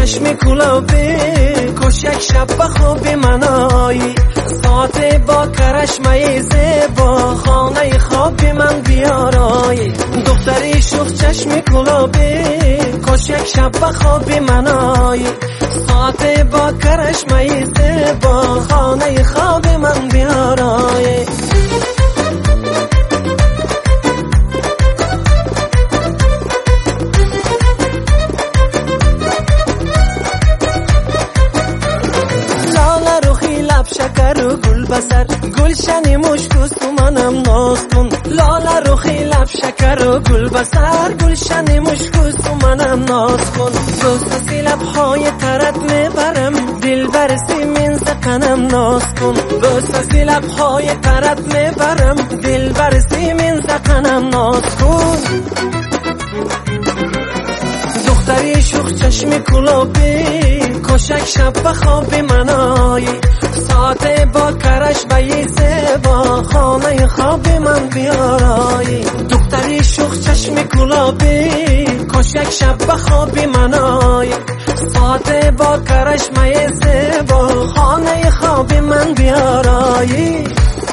چشم گلابی کش یک شب به خواب منایی ساعت با کرشمه زیبا خانه خواب من بیارایی دختری شوخ چشم گلابی کش یک شب به خواب منایی ساعت با کرشمه زیبا خانه خواب من بیارایی شکر و گل بسر گلشن مشکست و منم ناز کن لاله روخی لب شکر و گل بسر گلشن مشکست و منم ناز کن دوست سی لبهای ترت میبرم دل برسی من زقنم ناز کن دوست سی لبهای ترت میبرم دل برسی من زقنم ناز کن دختری شوخ چشم گلابی کشک شب به خواب منایی ساعت با کرش به زیبا خانه خواب من بیارایی دختری شوخ چشم گلابی کشک شب به خواب منایی ساعت با کرش به زیبا خانه خواب من بیارایی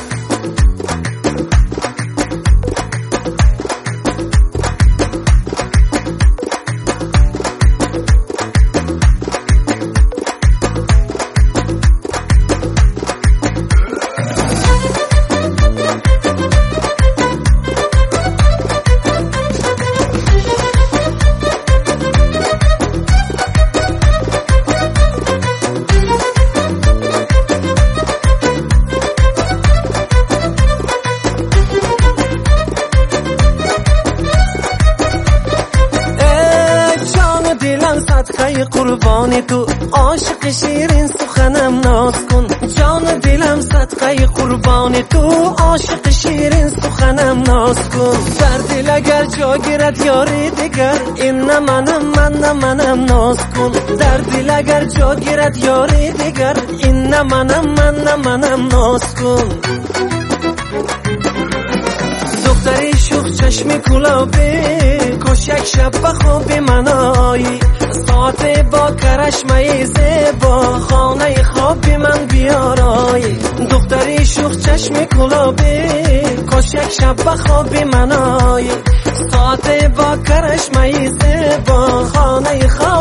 صدقه قربانی تو عاشق شیرین سخنم ناز کن جان دلم صدقه قربانی تو عاشق شیرین سخنم ناز کن در دل اگر جا گیرد یاری دیگر این نه منم ناز کن در دل اگر جا گیرد یاری دیگر این نه منم ناز کن دختری شوخ چشم گلابی کش یک شب به خواب منایی ساعت با کرشمه زیبا خانه خواب من بیارایی دختری شوخ چشم گلابی کش یک شب به خواب منایی ساعت با کرشمه زیبا خانه خواب